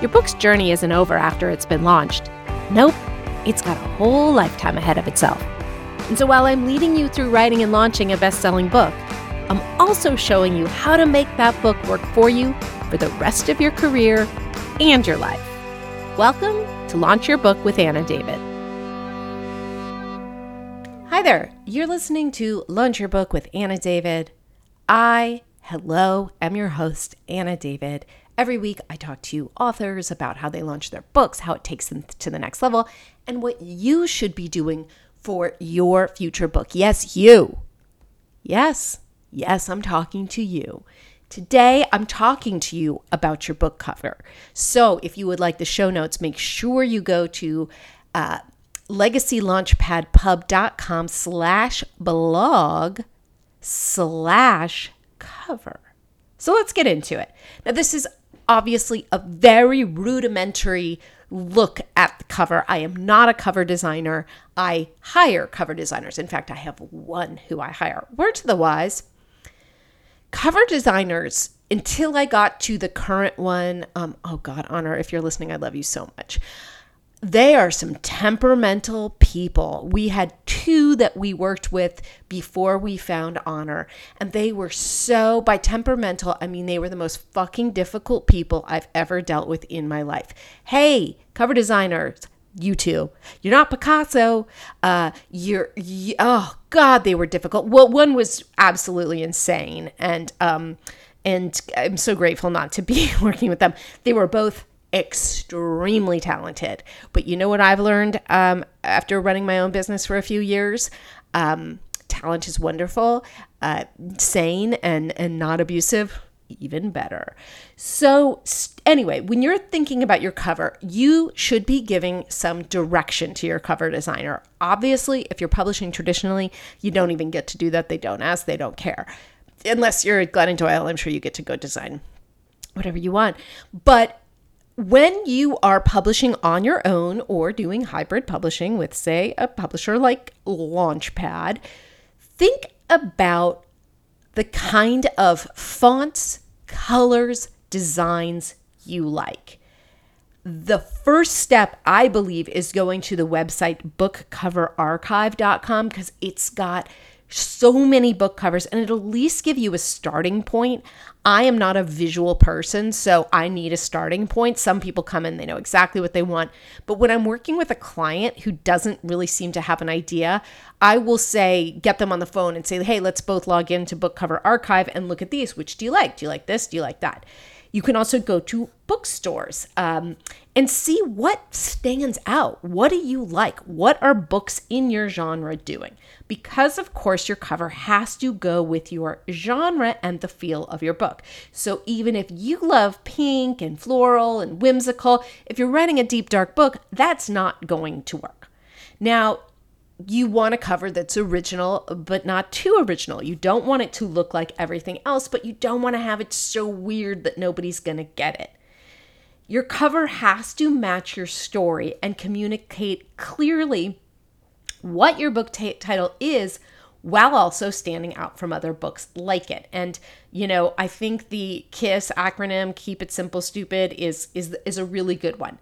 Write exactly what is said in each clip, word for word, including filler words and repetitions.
Your book's journey isn't over after it's been launched. Nope, it's got a whole lifetime ahead of itself. And so while I'm leading you through writing and launching a best-selling book, I'm also showing you how to make that book work for you for the rest of your career and your life. Welcome to Launch Your Book with Anna David. Hi there, you're listening to Launch Your Book with Anna David. I, hello, am your host, Anna David. Every week I talk to authors about how they launch their books, how it takes them to the next level, and what you should be doing for your future book. Yes, you. Yes, yes, I'm talking to you. Today, I'm talking to you about your book cover. So if you would like the show notes, make sure you go to uh, legacylaunchpadpub.com slash blog slash cover. So let's get into it. Now, this is obviously a very rudimentary look at the cover. I am not a cover designer. I hire cover designers. In fact, I have one who I hire. Word to the wise, cover designers, until I got to the current one, um, oh God, Honor, if you're listening, I love you so much. They are some temperamental people. We had two that we worked with before we found Honor, and they were so, by temperamental, I mean, they were the most fucking difficult people I've ever dealt with in my life. Hey, cover designers, you two, you're not Picasso. Uh, you're, you, oh God, they were difficult. Well, one was absolutely insane, and um, and I'm so grateful not to be working with them. They were both extremely talented. But you know what I've learned um, after running my own business for a few years? Um, talent is wonderful, uh, sane and, and not abusive, even better. So anyway, when you're thinking about your cover, you should be giving some direction to your cover designer. Obviously, if you're publishing traditionally, you don't even get to do that. They don't ask, they don't care. Unless you're at Glennon Doyle, I'm sure you get to go design whatever you want. But when you are publishing on your own or doing hybrid publishing with, say, a publisher like Launchpad, think about the kind of fonts, colors, designs you like. The first step, I believe, is going to the website book cover archive dot com because it's got so many book covers, and it'll at least give you a starting point. I am not a visual person, so I need a starting point. Some people come in, they know exactly what they want. But when I'm working with a client who doesn't really seem to have an idea, I will say, get them on the phone and say, hey, let's both log into Book Cover Archive and look at these. Which do you like? Do you like this? Do you like that? You can also go to bookstores um, and see what stands out. What do you like? What are books in your genre doing? Because, of course, your cover has to go with your genre and the feel of your book. So even if you love pink and floral and whimsical, if you're writing a deep, dark book, that's not going to work. Now, you want a cover that's original, but not too original. You don't want it to look like everything else, but you don't want to have it so weird that nobody's going to get it. Your cover has to match your story and communicate clearly what your book t- title is while also standing out from other books like it. And, you know, I think the KISS acronym, Keep It Simple Stupid, is, is, is a really good one.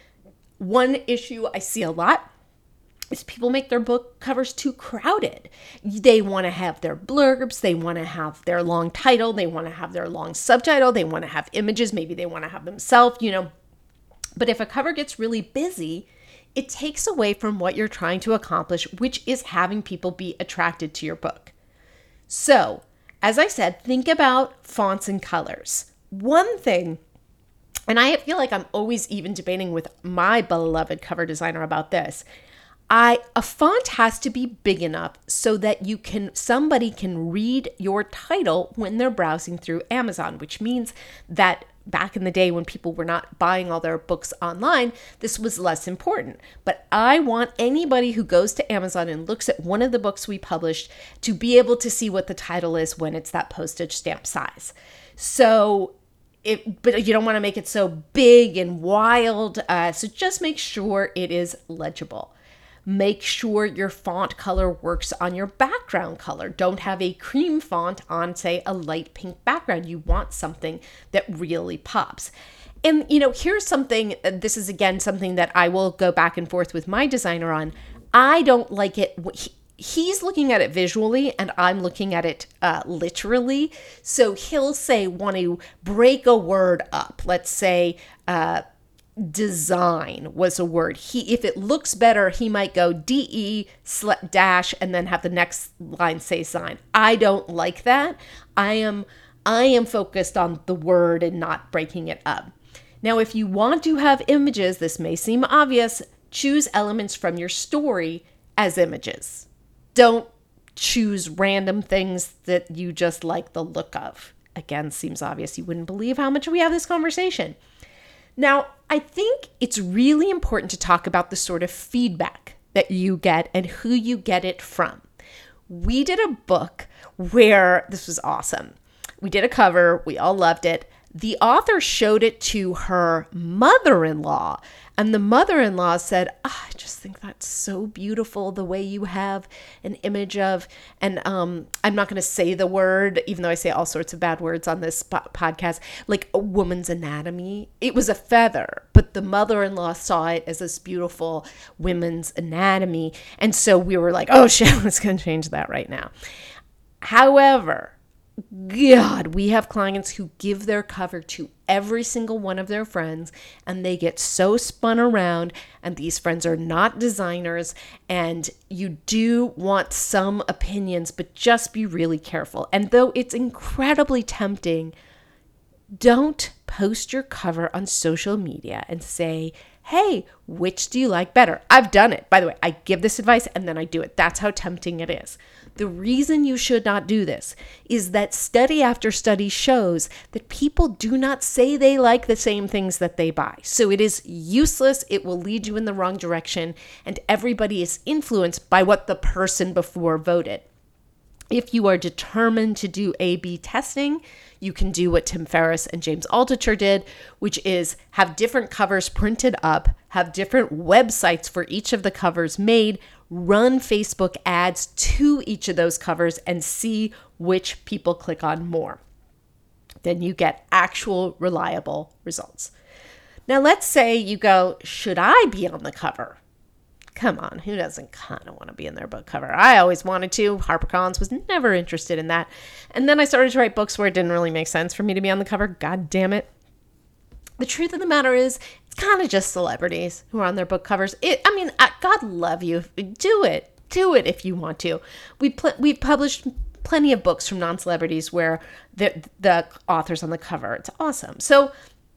One issue I see a lot is people make their book covers too crowded. They want to have their blurbs, they want to have their long title, they want to have their long subtitle, they want to have images, maybe they want to have themselves, you know. But if a cover gets really busy, it takes away from what you're trying to accomplish, which is having people be attracted to your book. So, as I said, think about fonts and colors. One thing, and I feel like I'm always even debating with my beloved cover designer about this, I a font has to be big enough so that you can somebody can read your title when they're browsing through Amazon, which means that back in the day when people were not buying all their books online, this was less important. But I want anybody who goes to Amazon and looks at one of the books we published to be able to see what the title is when it's that postage stamp size. So It, but you don't want to make it so big and wild. Uh, so just make sure it is legible. Make sure your font color works on your background color. Don't have a cream font on, say, a light pink background. You want something that really pops. And, you know, here's something, uh, this is again something that I will go back and forth with my designer on. I don't like it. He, he's looking at it visually and I'm looking at it uh, literally. So he'll say, want to break a word up. Let's say uh, design was a word. He, if it looks better, he might go D E dash and then have the next line say sign. I don't like that. I am, I am focused on the word and not breaking it up. Now, if you want to have images, this may seem obvious, choose elements from your story as images. Don't choose random things that you just like the look of. Again, seems obvious. You wouldn't believe how much we have this conversation. Now, I think it's really important to talk about the sort of feedback that you get and who you get it from. We did a book where this was awesome. We did a cover. We all loved it. The author showed it to her mother-in-law, and the mother-in-law said, oh, I just think that's so beautiful, the way you have an image of, and um, I'm not going to say the word, even though I say all sorts of bad words on this po- podcast, like a woman's anatomy. It was a feather, but the mother-in-law saw it as this beautiful women's anatomy, and so we were like, oh shit, let's going to change that right now. However, God, we have clients who give their cover to every single one of their friends and they get so spun around, and these friends are not designers, and you do want some opinions, but just be really careful. And though it's incredibly tempting, don't post your cover on social media and say, hey, which do you like better? I've done it. By the way, I give this advice and then I do it. That's how tempting it is. The reason you should not do this is that study after study shows that people do not say they like the same things that they buy. So it is useless. It will lead you in the wrong direction, and everybody is influenced by what the person before voted. If you are determined to do A B testing, you can do what Tim Ferriss and James Altucher did, which is have different covers printed up, have different websites for each of the covers made, run Facebook ads to each of those covers, and see which people click on more. Then you get actual reliable results. Now, let's say you go, should I be on the cover? Come on, who doesn't kind of want to be in their book cover? I always wanted to. HarperCollins was never interested in that. And then I started to write books where it didn't really make sense for me to be on the cover. God damn it. The truth of the matter is, it's kind of just celebrities who are on their book covers. It, I mean, God love you. Do it. Do it if you want to. We pl- we've published plenty of books from non-celebrities where the, the author's on the cover. It's awesome. So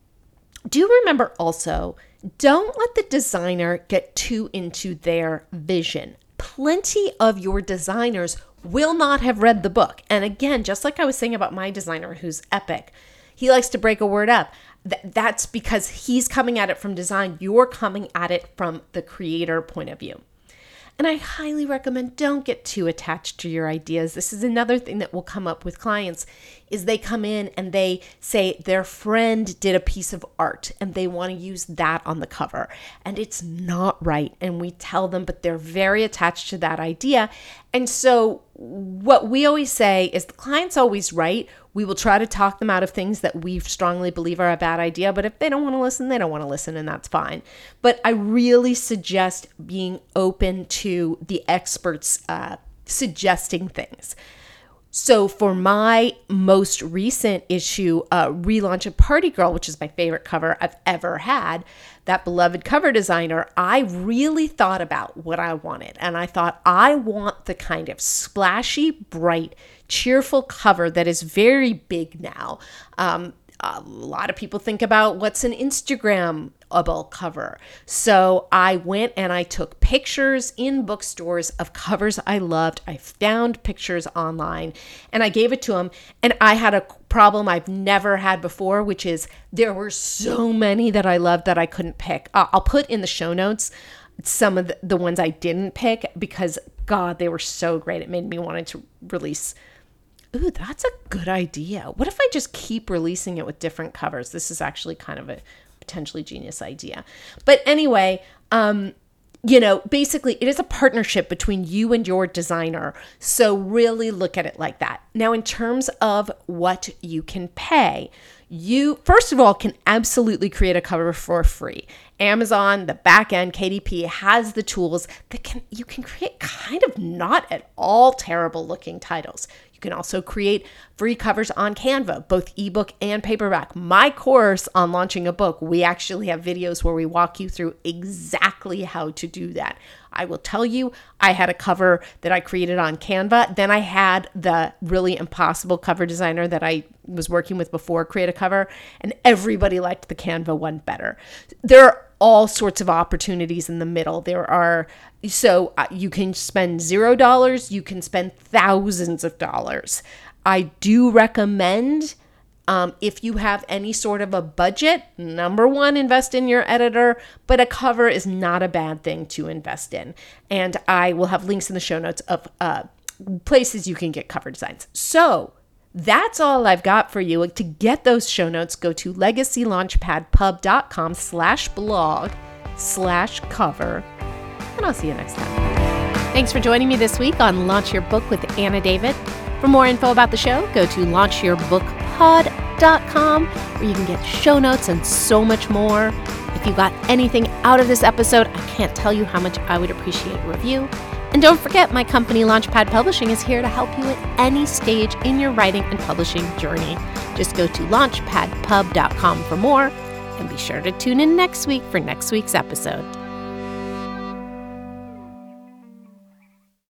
do remember also, don't let the designer get too into their vision. Plenty of your designers will not have read the book. And again, just like I was saying about my designer who's epic, he likes to break a word up. Th- that's because he's coming at it from design. You're coming at it from the creator point of view. And I highly recommend don't get too attached to your ideas. This is another thing that will come up with clients is they come in and they say their friend did a piece of art and they want to use that on the cover. And it's not right. And we tell them, but they're very attached to that idea. And so what we always say is the client's always right. We will try to talk them out of things that we strongly believe are a bad idea. But if they don't want to listen, they don't want to listen, and that's fine. But I really suggest being open to the experts uh, suggesting things. So for my most recent issue, uh, relaunch of Party Girl, which is my favorite cover I've ever had, that beloved cover designer, I really thought about what I wanted. And I thought, I want the kind of splashy, bright, cheerful cover that is very big now. Um, a lot of people think about what's an Instagram-able cover. So I went and I took pictures in bookstores of covers I loved. I found pictures online and I gave it to them. And I had a problem I've never had before, which is there were so many that I loved that I couldn't pick. Uh, I'll put in the show notes some of the, the ones I didn't pick because, God, they were so great. It made me want to release. Ooh, that's a good idea. What if I just keep releasing it with different covers? This is actually kind of a potentially genius idea. But anyway, um, you know, basically it is a partnership between you and your designer. So really look at it like that. Now, in terms of what you can pay, you, first of all, can absolutely create a cover for free. Amazon, the back end, K D P has the tools that can, you can create kind of not at all terrible looking titles. You can also create free covers on Canva, both ebook and paperback. My course on launching a book, we actually have videos where we walk you through exactly how to do that. I will tell you, I had a cover that I created on Canva. Then I had the really impossible cover designer that I was working with before create a cover, and everybody liked the Canva one better. There are all sorts of opportunities in the middle. There are, so uh, you can spend zero dollars, you can spend thousands of dollars. I do recommend, um, if you have any sort of a budget, number one, invest in your editor, but a cover is not a bad thing to invest in. And I will have links in the show notes of uh, places you can get cover designs. So that's all I've got for you. To get those show notes, go to legacylaunchpadpub.com slash blog slash cover. And I'll see you next time. Thanks for joining me this week on Launch Your Book with Anna David. For more info about the show, go to launch your book pod dot com, where you can get show notes and so much more. If you got anything out of this episode, I can't tell you how much I would appreciate a review. And don't forget, my company, Launchpad Publishing, is here to help you at any stage in your writing and publishing journey. Just go to launchpad pub dot com for more, and be sure to tune in next week for next week's episode.